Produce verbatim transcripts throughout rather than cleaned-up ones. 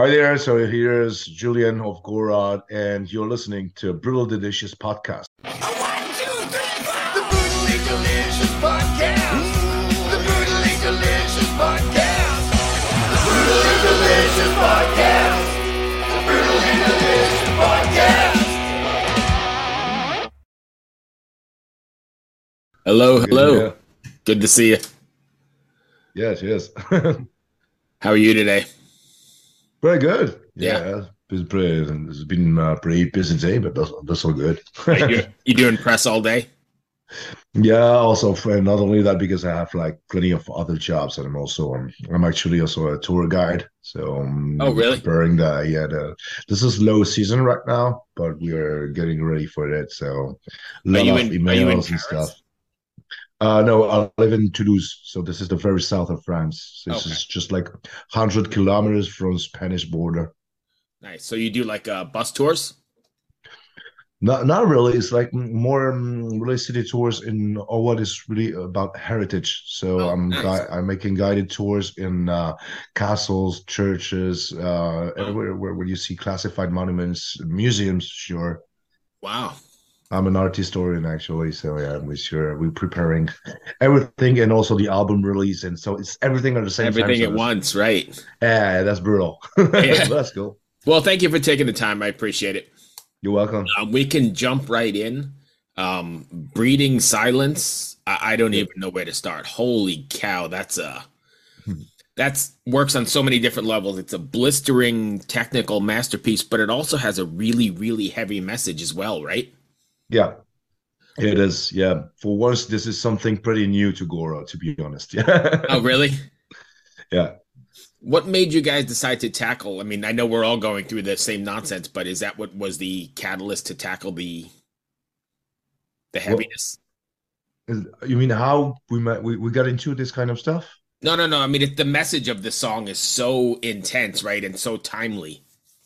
Hi there. So here's Julian of Gorod, and you're listening to Brutal Delicious Podcast. One, two, three, four. The Brutally Delicious Podcast. The Brutally Delicious Podcast. The Brutally Delicious Podcast. The Brutally Delicious Podcast. Hello, Good to hello. hear. Good to see you. Yes, yes. How are you today? Very good. Yeah. Yeah, it's pretty, it's been a pretty busy day, but that's, that's all good. Are you, you doing press all day? Yeah, also for, not only that, because I have like plenty of other jobs, and I'm also um, I'm actually also a tour guide. So um, Oh, really? preparing the yeah the this is low season right now, but we are getting ready for it. So a Are lot you of in Are you in emails and stuff. Paris? Uh, no, I live in Toulouse, so this is the very south of France. This Okay, is just like one hundred kilometers from Spanish border. nice. So you do like uh, bus tours? Not, not really. It's like more um, really city tours in or what is really about heritage. So Oh, I'm gui nice. I'm making guided tours in uh, castles, churches, uh, Wow. everywhere where, where you see classified monuments, museums. Sure, Wow. I'm an art historian actually. So yeah, we sure we're preparing everything and also the album release, and so it's everything at the same time. Everything So at that's once, right? yeah, that's brutal. Yeah. That's cool. Well, thank you for taking the time. I appreciate it. You're welcome. Um, we can jump right in. Um, breeding silence. I, I don't Yeah. even know where to start. Holy cow, that's a that's works on so many different levels. It's a blistering technical masterpiece, but it also has a really, really heavy message as well, right? Yeah. It is, yeah. For once, this is something pretty new to Gora, to be honest. Yeah. Oh, really? Yeah. What made you guys decide to tackle? I mean, I know we're all going through the same nonsense, but is that what was the catalyst to tackle the the What heaviness? is, you mean how we met we, we got into this kind of stuff? No, no, no. I mean, it, the message of the song is so intense, right, and so timely.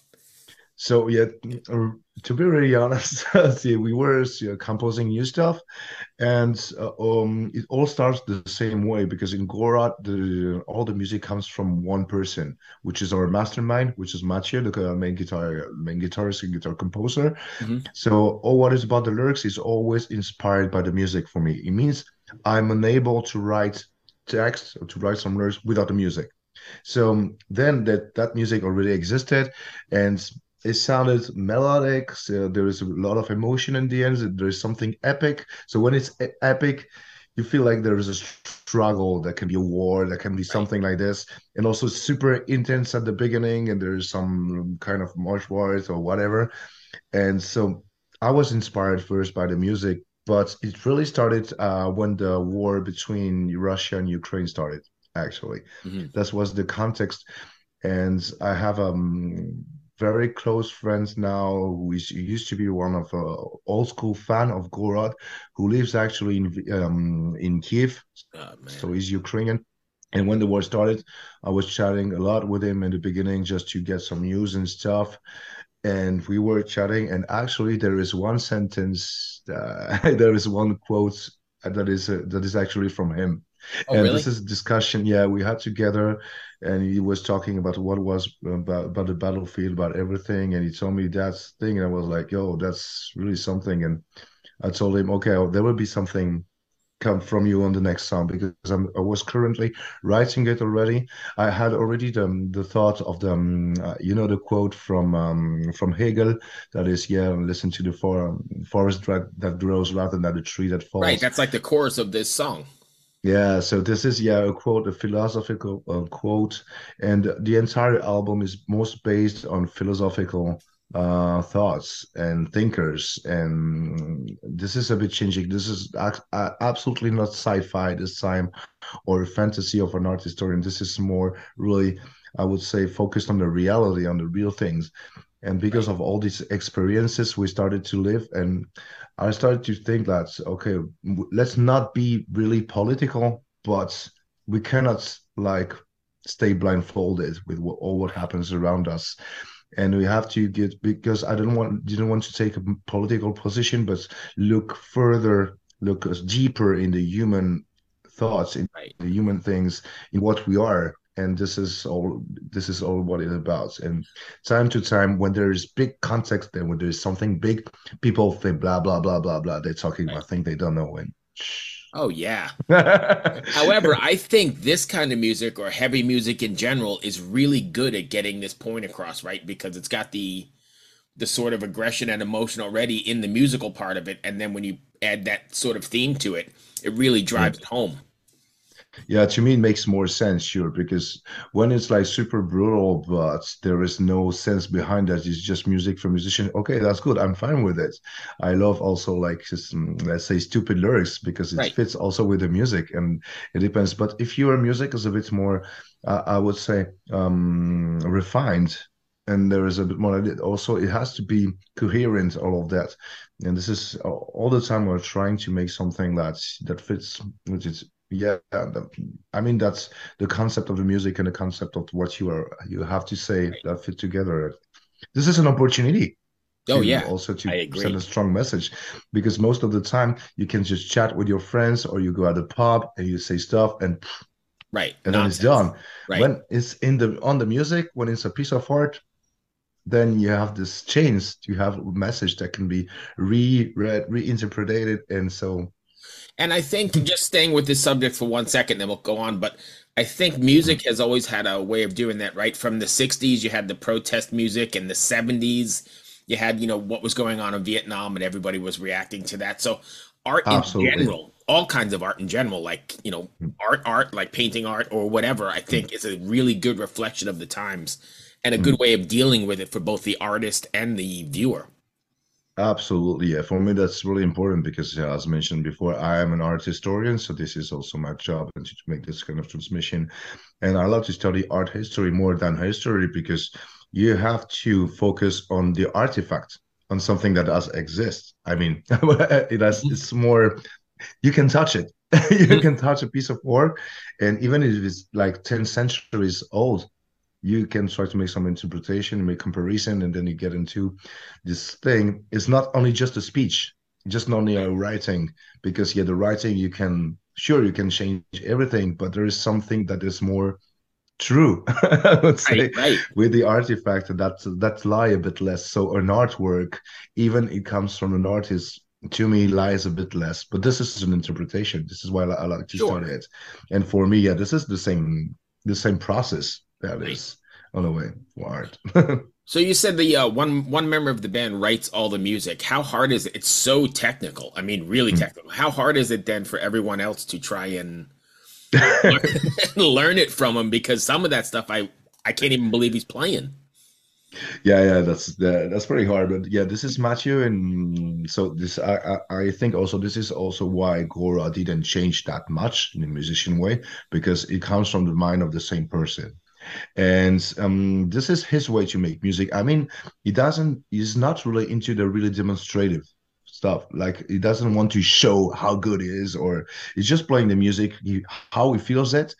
So yeah, uh, to be really honest, see, we were uh, composing new stuff, and uh, um, it all starts the same way because in Gorat, the all the music comes from one person, which is our mastermind, which is Mathieu, the uh, main guitar main guitarist and guitar composer. Hmm. So all what is about the lyrics is always inspired by the music for me. It means I'm unable to write text or to write some lyrics without the music. So um, then that that music already existed, and it sounded melodic. So there is a lot of emotion in the end. There is something epic. So when it's e- epic, you feel like there is a struggle. That can be a war. That can be Right. something like this, and also super intense at the beginning. And there's some kind of march words or whatever. And so I was inspired first by the music, but it really started uh, when the war between Russia and Ukraine started, actually. Hmm. That was the context. And I have um very close friends now who is, used to be one of uh, old school fan of Gorod, who lives actually in um in Kiev, Oh man. so he's Ukrainian. And when the war started, I was chatting a lot with him in the beginning just to get some news and stuff, and we were chatting, and actually there is one sentence uh, there is one quote that is uh, that is actually from him, Oh, and this really? is a discussion yeah we had together, and he was talking about what was about, about the battlefield, about everything, and he told me that thing, and I was like, yo, that's really something. And I told him, okay, well, there will be something come from you on the next song, because I'm, I was currently writing it already. I had already the the thought of the um, uh, you know the quote from um, from Hegel, that is, yeah, listen to the for, forest that, that grows rather than the tree that Right. falls. That's like the chorus of this song. Yeah, so this is, yeah, a quote, a philosophical uh, quote, and the entire album is most based on philosophical uh thoughts and thinkers, and this is a bit changing. This is ac- a- absolutely not sci-fi this time or fantasy of an art historian. This is more really, I would say, focused on the reality, on the real things. And because Right. of all these experiences we started to live, and I started to think that, okay, let's not be really political, but we cannot like stay blindfolded with what, all what Right. happens around us. And we have to get, because I didn't want didn't want to take a political position, but look further, look deeper in the human thoughts, in Right. the human things, in what we are. and this is all this is all what it's about. And time to time, when there is big context and when there is something big, people think blah blah blah blah blah. They're talking Right. about things they don't know. And Oh yeah. However, I think this kind of music or heavy music in general is really good at getting this point across, right? Because it's got the the sort of aggression and emotion already in the musical part of it, and then when you add that sort of theme to it, it really yeah. drives it home. Yeah, to me it makes more sense, sure, because when it's like super brutal, but there is no sense behind that, it's just music for musician. Okay, that's good. I'm fine with it. I love also like just mm, let's say stupid lyrics because it Right. fits also with the music, and it depends. But if your music is a bit more, uh, I would say, um, refined, and there is a bit more, also it has to be coherent, all of that. And this is all all the time we're trying to make something that's that fits with it. Yeah, the- I mean that's the concept of the music and the concept of what you are you have to say Right. that fit together. This is an opportunity Oh to yeah, also I to send a agree. strong message because most of the time you can just chat with your friends or you go at the pub and you say stuff and Right. and then it's Nonsense. done. Right. When it's in the on the music, when it's a piece of art, then you have this chance to have a message that can be re-read, reinterpreted, and so And I think just staying with this subject for one second, then we'll go on. But I think music has always had a way of doing that, right? From the sixties, you had the protest music, and the seventies, you had, you know, what was going on in Vietnam, and everybody was reacting to that. So art in absolutely. general, all kinds of art in general, like, you know, art, art, like painting art or whatever, I think is a really good reflection of the times and a good way of dealing with it for both the artist and the viewer. Absolutely, yeah. For me, that's really important because, yeah, as mentioned before, I am an art historian, so this is also my job and to make this kind of transmission. And I love to study art history more than history because you have to focus on the artifact, on something that does exist. I mean, it has, Mhm. it's more, you can touch it. You Mhm. can touch a piece of work, and even if it's like ten centuries old, you can try to make some interpretation, make comparison, and then you get into this thing. It's not only just a speech, just not only a Right, writing, because yeah, the writing you can sure you can change everything, but there is something that is more true, I would right, say, right. with the artifact that that lie a bit less. So an artwork, even it comes from an artist, to me lies a bit less. But this is an interpretation. This is why I, I like to study Sure. it. And for me, yeah, this is the same the same process that Right. is on the way for art. So you said the uh, one one member of the band writes all the music. How hard is it? It's so technical. I mean, really technical. How hard is it then for everyone else to try and learn, learn it from him? Because some of that stuff I I can't even believe he's playing. Yeah, yeah, that's that, that's pretty hard. But yeah, this is Matthew, and so this I, I I think also this is also why Gora didn't change that much in a musician way because it comes from the mind of the same person. And um, this is his way to make music. I mean, he doesn't, he's not really into the really demonstrative stuff. Like, he doesn't want to show how good he is, or he's just playing the music, he, how he feels it.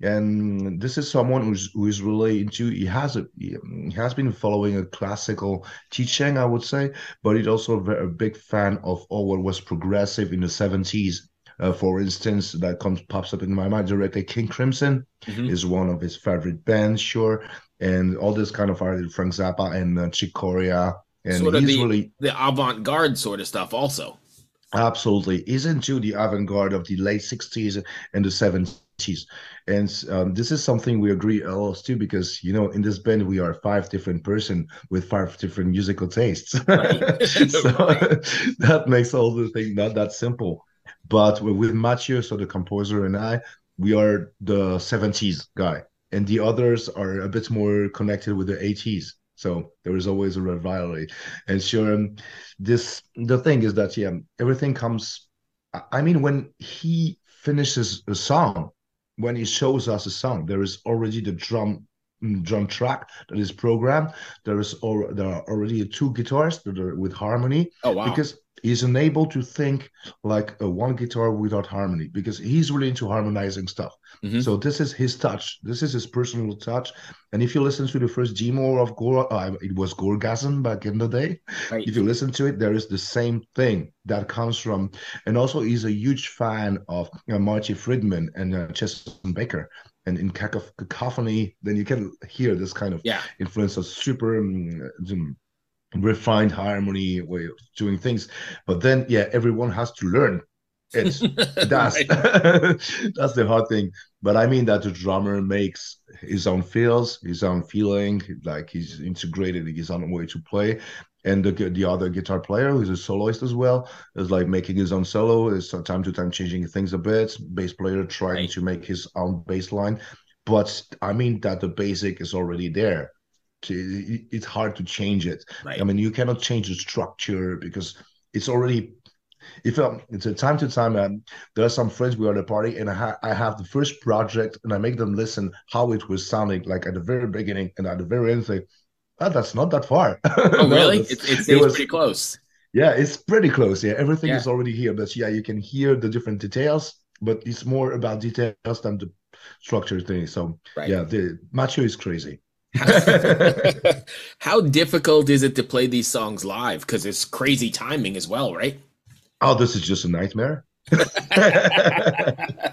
And this is someone who's who is really into, he has a, he, he has been following a classical teaching, I would say, but he's also a, very, a big fan of all what was progressive in the seventies. Uh, for instance, that comes pops up in my mind directly. King Crimson Hmm. is one of his favorite bands, sure, and all this kind of art, Frank Zappa and uh, Chick Corea, and Sort of he's the really the avant-garde sort of stuff also. absolutely is into the avant-garde of the late sixties and the seventies. And um, this is something we agree else too, because you know, in this band we are five different person with five different musical tastes. So Right. Right. that makes all the thing not that simple. But with Mathieu, so the composer, and I, we are the seventies guy, and the others are a bit more connected with the eighties. So there is always a rivalry. And sure, um, this the thing is that yeah, everything comes. I I mean, when he finishes a song, when he shows us a song, there is already the drum mm, drum track that is programmed. There is or there are already two guitars that are with harmony Oh wow. because he's unable to think like a one guitar without harmony because he's really into harmonizing stuff. Hmm. So this is his touch. This is his personal touch. And if you listen to the first demo of Gore, uh, it was Gorgasm back in the day. Right. If you listen to it, there is the same thing that comes from. And also, he's a huge fan of uh, Marty Friedman and uh, Chester Baker. and in cacof- cacophony, then you can hear this kind of Yeah. influence of super um, refined harmony way of doing things. But then, yeah, everyone has to learn it. That's Right. that's the hard thing. But I mean that the drummer makes his own feels, his own feeling, like he's integrated his own way to play. And the the other guitar player, who's a soloist as well, is like making his own solo, is from time to time changing things a bit. Bass player trying Right. to make his own bass line. But I mean that the basic is already there. It's hard to change it. I Right. mean, you cannot change the structure because it's already. If um, it's a time to time, um, there are some friends we are at a party, and I, ha- I have the first project, and I make them listen how it was sounding like at the very beginning and at the very end. Say, oh, that's not that far. Oh, No, really? that's It, it it stays was. pretty close. Yeah, it's pretty close. Yeah, everything Yeah. is already here, but yeah, you can hear the different details, but it's more about details than the structure thing. So Right. yeah, the macho is crazy. How, how difficult is it to play these songs live? Because it's crazy timing as well, right? Oh, this is just a nightmare. Yeah,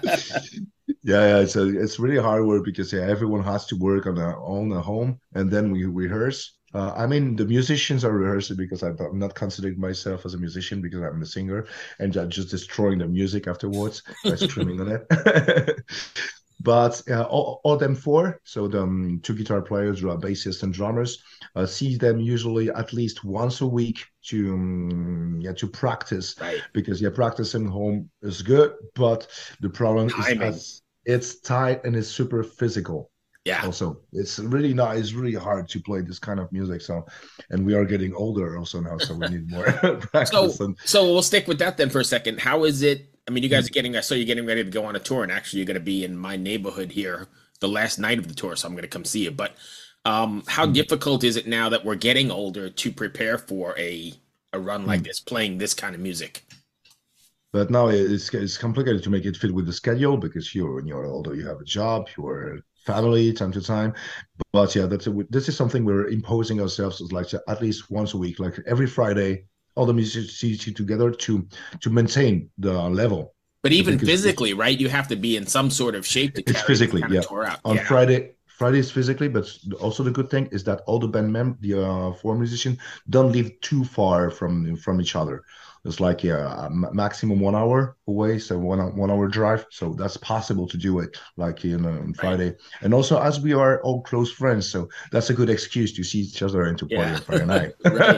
yeah, it's a, it's really hard work because yeah, everyone has to work on their own at home, and then we rehearse. Uh, I mean, the musicians are rehearsing because I'm I'm not considering myself as a musician because I'm the singer, and I'm just destroying the music afterwards by streaming on it. But uh, all, all them four, so the um, two guitar players, uh, bassists, and drummers, uh, see them usually at least once a week to um, yeah to practice Right. because yeah practicing home is good, but the problem is Timing. as it's tight and it's super physical. Yeah. Also, it's really not it's really hard to play this kind of music. So, and we are getting older also now, so we need more So, practice. And so we'll stick with that then for a second. How is it? I mean, you guys are getting, I saw you're getting ready to go on a tour, and actually, you're going to be in my neighborhood here the last night of the tour, so I'm going to come see you. But um, how difficult is it now that we're getting older to prepare for a a run like this, playing this kind of music? But now it's it's complicated to make it fit with the schedule because you when you're older you have a job, you're family time to time. But yeah, that's a, this is something we're imposing ourselves as like at least once a week, like every Friday, all the musicians see together to to maintain the level. But even Because it's, physically, right? You have to be in some sort of shape to it's carry this physically, kind of yeah. tour out. On Yeah. Friday, Friday is physically, but also the good thing is that all the band members, the uh, four musicians, don't live too far from from each other. It's like yeah, maximum one hour away, so one one hour drive. So that's possible to do it like in uh, on Right. Friday. And also as we are all close friends, so that's a good excuse to see each other and to party Yeah. on Friday night. Right.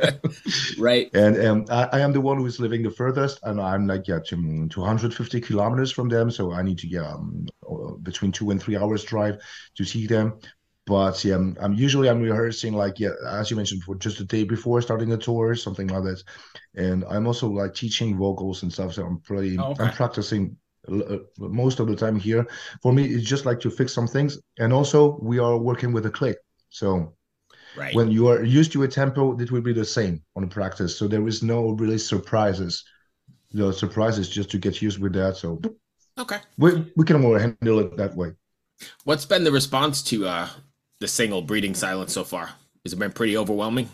Right. And um, I, I am the one who is living the furthest, and I'm like yeah, to, two hundred fifty kilometers from them. So I need to get um, uh, between two and three hours drive to see them. But yeah, I'm, I'm usually I'm rehearsing like yeah, as you mentioned before, just the day before starting a tour, something like that. And I'm also like teaching vocals and stuff. So I'm pretty, Oh, I'm okay. practicing uh, most of the time here. For me, it's just like to fix some things, and also we are working with a click. So Right. when you are used to a tempo, it will be the same on the practice. So there is no really surprises. The surprise is just to get used with that. So Okay. we we can more handle it that way. What's been the response to uh the single Breeding Silence so far? Has it been pretty overwhelming?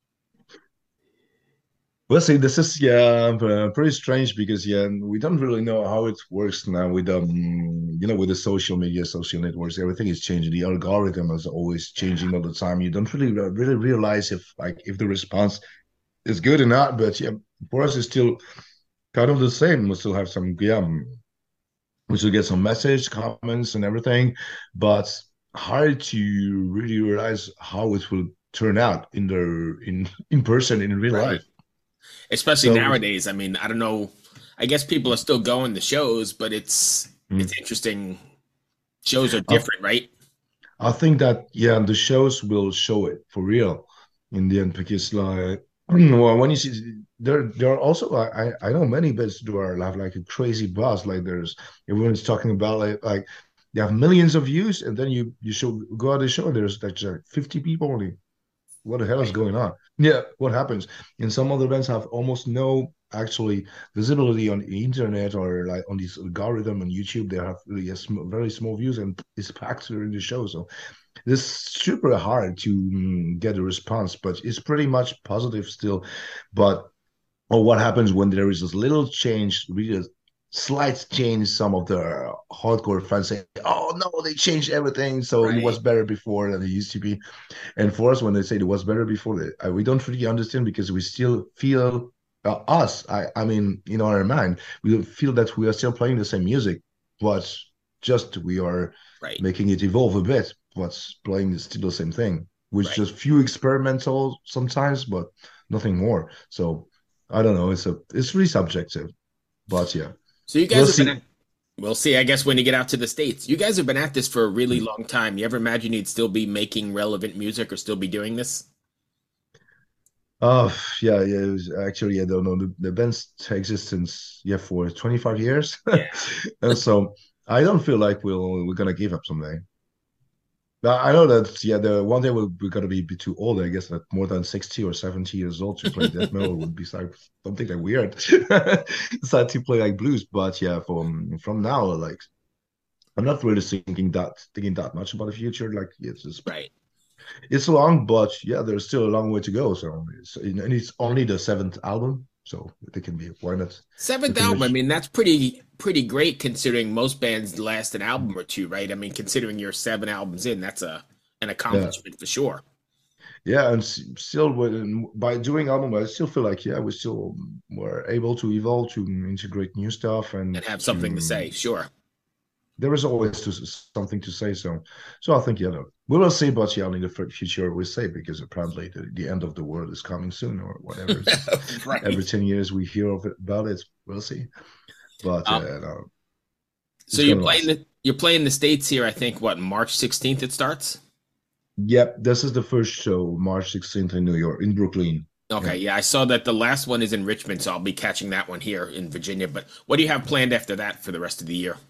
Well, see, this is yeah, uh, pretty strange because yeah, we don't really know how it works now with um, you know, with the social media, social networks. Everything is changing. The algorithm is always Yeah. changing all the time. You don't really really realize if like if the response is good or not. But yeah, for us, it's still kind of the same. We still have some yeah, um, we still get some message, comments, and everything, but hard to really realize how it will turn out in the in in person in real Right. life. Especially So. nowadays. I mean, I don't know. I guess people are still going to shows, but it's Mm. it's interesting. Shows are I different, right? I think that yeah, the shows will show it for real in the end because like well, when you see there there are also I I know many bands who are have like a crazy buzz like there's everyone's talking about like like they have millions of views and then you you show go out the show there's like just fifty people only. What the hell is Right. going on? Yeah, what happens? And some other bands have almost no actually visibility on the internet or like on this algorithm on YouTube. They have really a sm very small views and it's packed during the show. So it's super hard to mm, get a response, but it's pretty much positive still. But or what happens when there is this little change, really slight change. Some of the hardcore fans say, "Oh no, they changed everything, so it was Right. better before than it used to be." And for us, when they say it was better before, uh, we don't really understand because we still feel uh, us. I, I mean, in our mind, we feel that we are still playing the same music, but just we are Right. making it evolve a bit. What's playing is still the same thing, with Right. just few experimental sometimes, but nothing more. So I don't know. It's a it's really subjective, but yeah, So you we'll guys have been see. at, we'll see, I guess, when you get out to the States. You guys have been at this for a really long time. You ever imagine you'd still be making relevant music or still be doing this? Oh, yeah, yeah. It was actually, I don't know. The, the band's existence, yeah, for twenty-five years. Yeah. And so I don't feel like we'll we're gonna give up someday. But I know that, yeah, the one day we're, we're gonna be, be too old. I guess that more than sixty or seventy years old to play death metal would be like something like weird. Sad to play like blues, but yeah, from from now, like I'm not really thinking that thinking that much about the future. Like it's just Right. it's long, but yeah, there's still a long way to go. So it's and it's only the seventh album, so they can be why not we Seventh can album, I reach. mean, that's pretty pretty great considering most bands last an album or two, right? I mean, considering you're seven albums in, that's a an Yeah, accomplishment for sure. yeah, and s- still when, by doing album, I still feel like yeah, we still were able to evolve to integrate new stuff and And have something to to say, sure. there is always to, something to say. So, so I think yeah, no, we will see, but yeah, in the f- future we say because apparently the, the end of the world is coming soon or whatever. It's every Right. ten years we hear of it, about it. We'll see, but Um, yeah, no, so it's you're gonna playing last. the you're playing the States here, I think, what, March sixteenth it starts? Yep, this is the first show, March sixteenth in New York, in Brooklyn. Yeah. Okay, yeah, I saw that the last one is in Richmond, so I'll be catching that one here in Virginia. But what do you have planned after that for the rest of the year?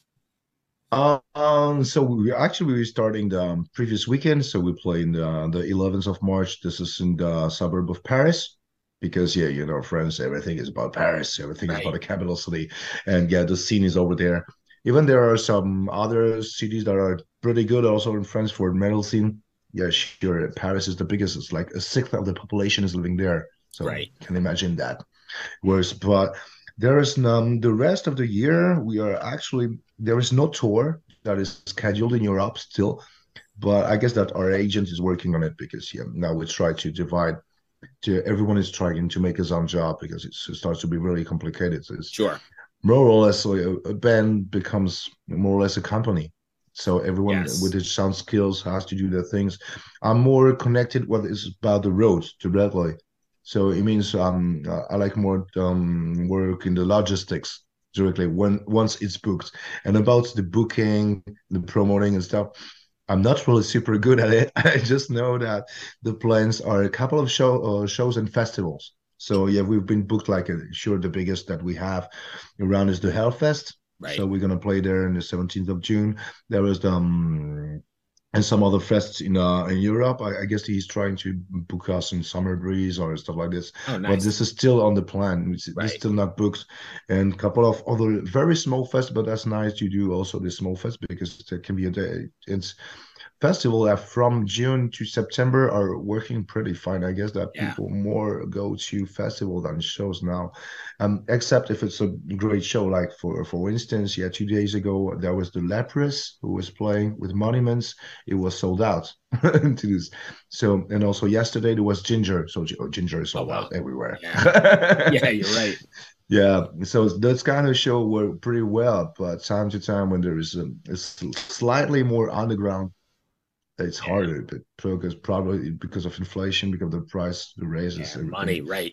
Um, so we actually we're starting the um, previous weekend. So we play in the the eleventh of March. This is in the suburb of Paris. Because yeah, you know, France, everything is about Paris, everything is about Right. the capital city. And yeah, the scene is over there. Even there are some other cities that are pretty good also in France for metal scene. Yeah, sure. Paris is the biggest. It's like a sixth of the population is living there. So Right. can imagine that. Whereas, but there is none. The rest of the year, we are actually there is no tour that is scheduled in Europe still. But I guess that our agent is working on it because yeah, now we try to divide. To everyone is trying to make his own job because it's, it starts to be really complicated. So it's Sure. more or less like a, a band becomes more or less a company. So everyone with Yes. his sound skills has to do their things. I'm more connected what is about the road directly. So it means um I like more um work in the logistics directly when once it's booked. And about the booking, the promoting and stuff, I'm not really super good at it. I just know that the plans are a couple of show uh, shows and festivals. So yeah, we've been booked like uh, sure the biggest that we have around is the Hellfest. So Right. we're gonna play there on the seventeenth of June. There is the um, and some other fests in uh in Europe. I, I guess he's trying to book us in Summer Breeze or stuff like this. Oh, But nice. this is still on the plan. It's, this is Right. still not booked. And a couple of other very small fests, but that's nice to do also the small fest because there can be a day. It's festival that from June to September are working pretty fine. I guess that Yeah. people more go to festival than shows now, um, except if it's a great show. Like for for instance, yeah, two days ago there was the Leprous who was playing with Monuments. It was sold out to this. So and also yesterday there was Ginger. So Ginger is Oh, sold wow. out everywhere. Yeah. Yeah, you're right. Yeah, so those kind of show work pretty well, but time to time when there is a, a slightly more underground it's Yeah. harder, but because probably because of inflation, because of the price, the raises, Yeah. everything. Money, right.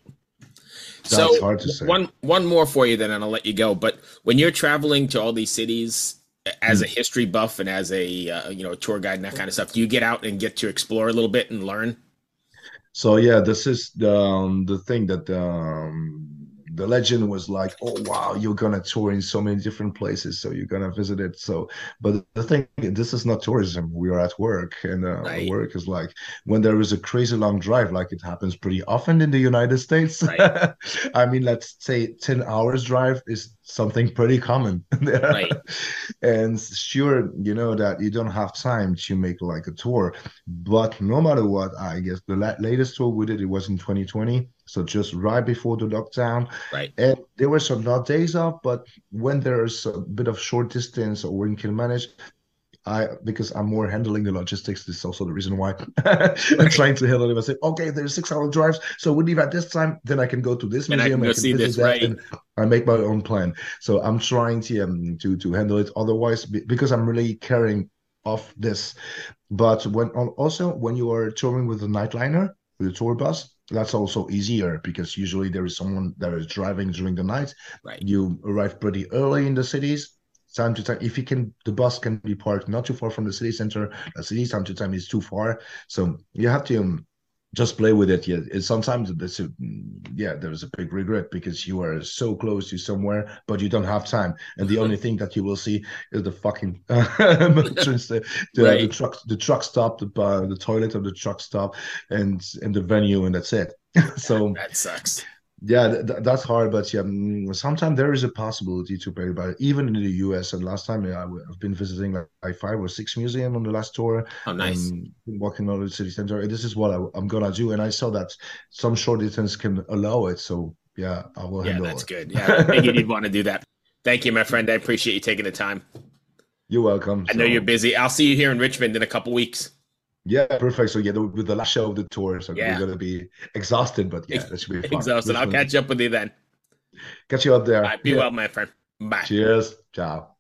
That's So hard to say. one one more for you, then I'll let you go. But when you're traveling to all these cities as a Hmm. history buff and as a uh, you know tour guide and that kind of stuff, do you get out and get to explore a little bit and learn? So yeah, this is the um, the thing that um, the legend was like, oh wow, you're gonna tour in so many different places, so you're gonna visit it. So, but the thing, this is not tourism. We are at work, and uh, Right. work is like when there is a crazy long drive, like it happens pretty often in the United States. Right. I mean, let's say ten hours drive is something pretty common. Right. And sure, you know that you don't have time to make like a tour, but no matter what, I guess the la latest tour we did, it was in twenty twenty, so just right before the lockdown. Right. And there were some not days off, but when there's a bit of short distance or when you can manage, I because I'm more handling the logistics. This is also the reason why I'm trying to handle it. I say, okay, there's six hour drives, so we leave at this time. Then I can go to this And I can museum, go I can see visit this, that, right? and I make my own plan. So I'm trying to um, to to handle it. Otherwise, be- because I'm really carrying off this. But when also when you are touring with a nightliner with a tour bus, that's also easier because usually there is someone that is driving during the night. Right. You arrive pretty early in the cities time to time. If you can, the bus can be parked not too far from the city center. The city time to time is too far, so you have to um, just play with it. Yeah, it's sometimes there's a, yeah, there's a big regret because you are so close to somewhere, but you don't have time, and the only thing that you will see is the fucking uh, entrance, the, the, Right. the truck, the truck stop, the uh, the toilet of the truck stop, and and the venue, and that's it. So That sucks. yeah, th th- that's hard, but yeah, mm, sometimes there is a possibility to pay by it, even in the U S. And last time, yeah, I w- I've been visiting like, like five or six museums on the last tour, Oh, nice. and been walking all over the city center. And this is what I, I'm gonna do. And I saw that some short distance can allow it, so yeah, I will Yeah, handle that's it. good. Yeah, I figured you'd want to do that. Thank you, my friend. I appreciate you taking the time. You're welcome. I know you're So busy. I'll see you here in Richmond in a couple weeks. yeah, perfect. So yeah, the, with the last show of the tour, so we're Yeah. gonna be exhausted, but yeah, that should be fun. Exhausted. I'll Richmond, catch up with you then. catch you up All there. right, be Yeah. well, my friend. Bye. Cheers. Ciao.